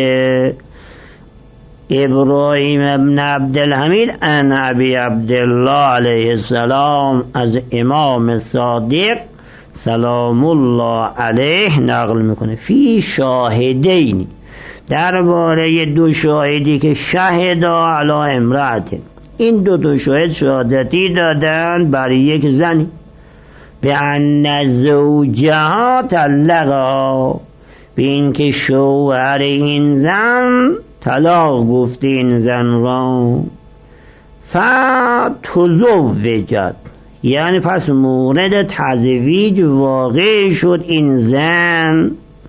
Speaker 1: ابراهیم ابن عبدالحمید ان ابی عبدالله علیه السلام از امام صادق سلام الله علیه نقل میکنه فی شاهدین، درباره دو شاهدی که شهدا علی امرأت، این دو تا شاهد شهادتی دادن برای یک زنی به ان زوجها طلقها، به این که شوهر این زن طلاق گفته این زن را. فتزوجت یعنی پس مورد تزویج واقع شد این زن،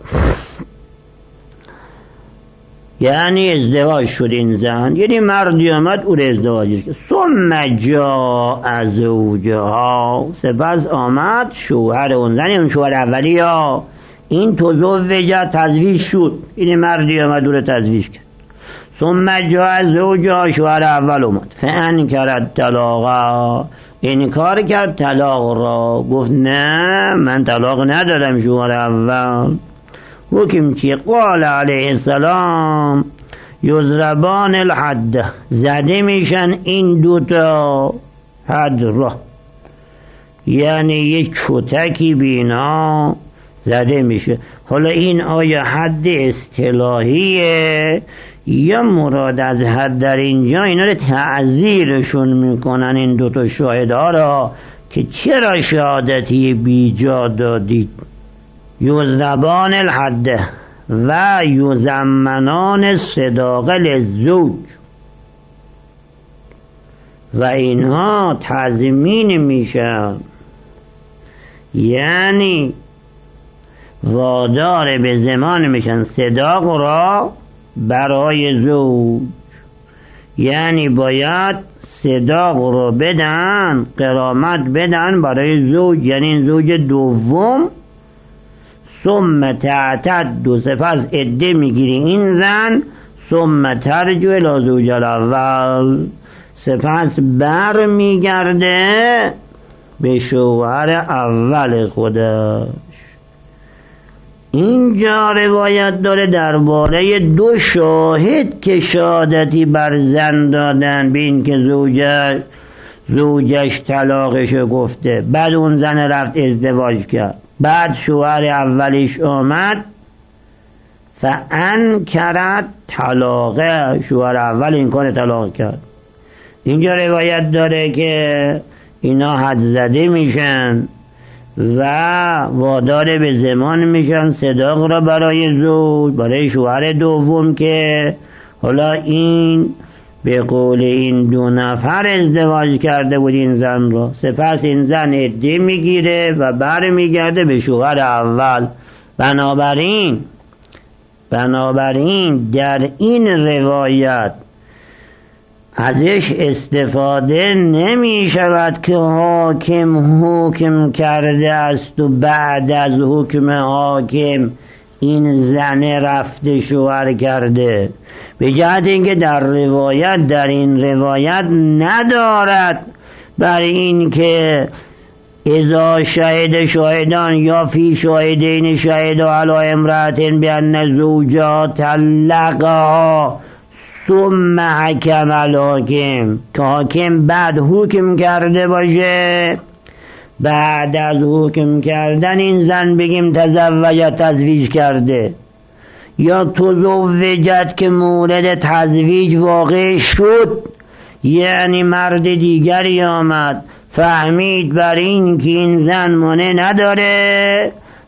Speaker 1: یعنی ازدواج شد این زن، یعنی مردی آمد او را ازدواجش کرد. ثم جاء زوجها، سپس آمد شوهر اون زن، اون شوهر اولی ها، این تزوجت تزویج شد، این مردی آمد او را تزویج کرد. ثم جاء زوجها، شوهر اول اومد، فانکرت طلاقا، انکار کرد طلاق را، گفت نه من طلاق ندادم شوهر اول. حکم چی؟ قال علیه السلام یضربان الحد، زده میشن این دوتا حد را، یعنی یک کتکی بینا زده میشه. حالا این آیا حد اصطلاحیه یا مراد از حد در اینجا اینا رو تعذیرشون میکنن این دوتا شاهدها را که چرا شهادتی بیجا دادید؟ یضربان الحد و یضمنان صداق للزوج، و اینها تضمین میشن، یعنی وادار به زمان میشن صداق را برای زوج، یعنی باید صداق را بدن، غرامت بدن برای زوج، یعنی این زوج دوم. ثم تعتد، سپس عده میگیری این زن، ثم ترجع الی زوج الاول، سپس بر میگرده به شوهر اول خودش. اینجا روایت داره درباره دو شاهد که شهادتی بر زن دادن به این که زوجش زوجش طلاقش گفته، بعد اون زن رفت ازدواج کرد، بعد شوهر اولیش آمد فانکرت طلاقه، شوهر اول این کار طلاق کرد. اینجا روایت داره که اینا حد زده میشن و وادار به زمان میشن صداق را برای زوج، برای شوهر دوم که حالا این به قول این دو نفر ازدواج کرده بود این زن را، سپس این زن عده میگیره و بر میگرده به شوهر اول. بنابراین بنابراین در این روایت ازش استفاده نمی شود که حاکم حکم کرده است و بعد از حکم حاکم این زن رفته شوهر کرده، به جهت اینکه در روایت در این روایت ندارد بر این که اذا شهد شاهدان یا فی شاهدین شهد علی امرأة بأن زوجها طلقها ثم حکم الحاکم، که حاکم بعد حکم کرده باشه، بعد از حکم کردن این زن بگیم تزوجت تزویج کرده، یا تزوجت که مورد تزویج واقع شد، یعنی مرد دیگری آمد فهمید بر این که این زن مانع نداره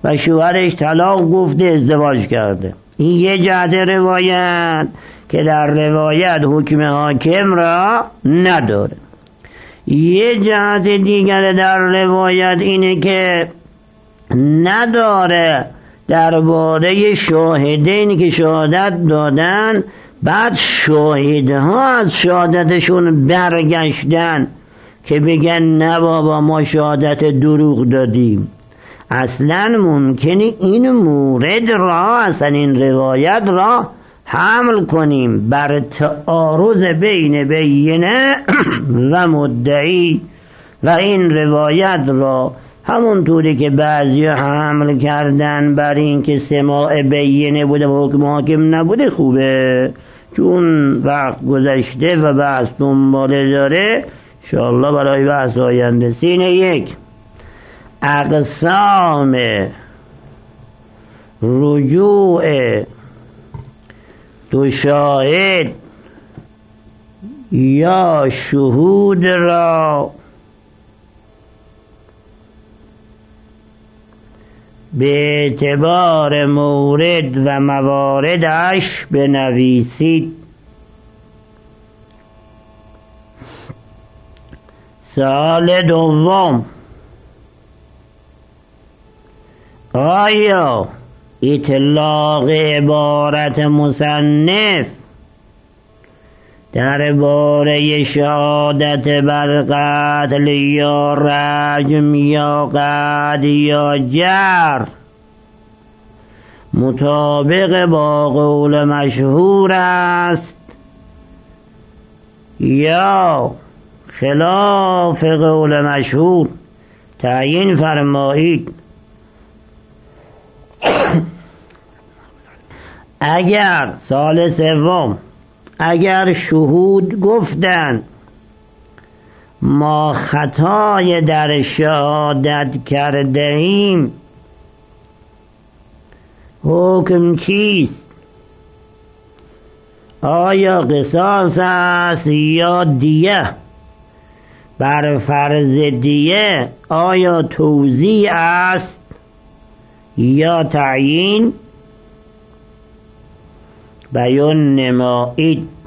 Speaker 1: و شوهرش طلاق گفته ازدواج کرده. این یه جهت روایت که در روایت حکم حاکم را نداره. یه جهت دیگر در روایت اینه که نداره درباره شاهدینی که شهادت دادن بعد شاهدها از شهادتشون برگشتن که بگن نه بابا ما شهادت دروغ دادیم. اصلا ممکنه این مورد را، اصلا این روایت را حمل کنیم بر تعارض بین بینه و مدعی و این روایت را همونطوری که بعضی حمل کردن بر این که سماع بینه بوده و حکم حاکم نبوده خوبه، چون وقت گذشته و بحث دنباله داره. انشاءالله برای بحث آینده. سینه یک، اقسام رجوع دو شاهد یا شهود را به اعتبار مورد و مواردش بنویسید. سوال دوم، آیا اطلاق عبارت مصنف درباره شهادت بر قتل یا رجم یا قتل یا جرح مطابق با قول مشهور است یا خلاف قول مشهور؟ تعیین فرمایید. اگر سال سوم اگر شهود گفتن ما خطای در شهادت کرده ایم، حکم چیست؟ آیا قصاص است یا دیه؟ بر فرض دیه آیا توزیع است یا تعیین؟ بیان نمایید.